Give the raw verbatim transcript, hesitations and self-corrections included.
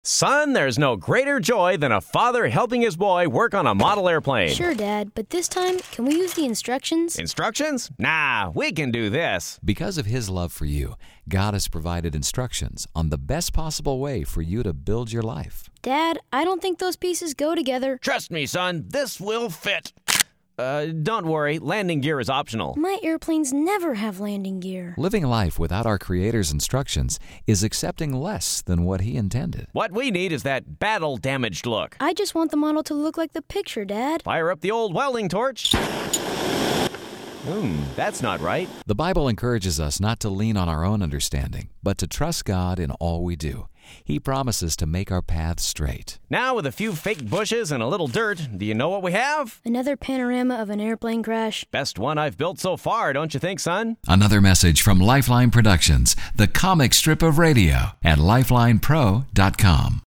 Son, there's no greater joy than a father helping his boy work on a model airplane. Sure, Dad, but this time, can we use the instructions? Instructions? Nah, we can do this. Because of His love for you, God has provided instructions on the best possible way for you to build your life. Dad, I don't think those pieces go together. Trust me, son, this will fit. Uh, don't worry, landing gear is optional. My airplanes never have landing gear. Living life without our Creator's instructions is accepting less than what He intended. What we need is that battle-damaged look. I just want the model to look like the picture, Dad. Fire up the old welding torch. Hmm, that's not right. The Bible encourages us not to lean on our own understanding, but to trust God in all we do. He promises to make our paths straight. Now, with a few fake bushes and a little dirt, do you know what we have? Another panorama of an airplane crash. Best one I've built so far, don't you think, son? Another message from Lifeline Productions, the comic strip of radio, at lifeline pro dot com.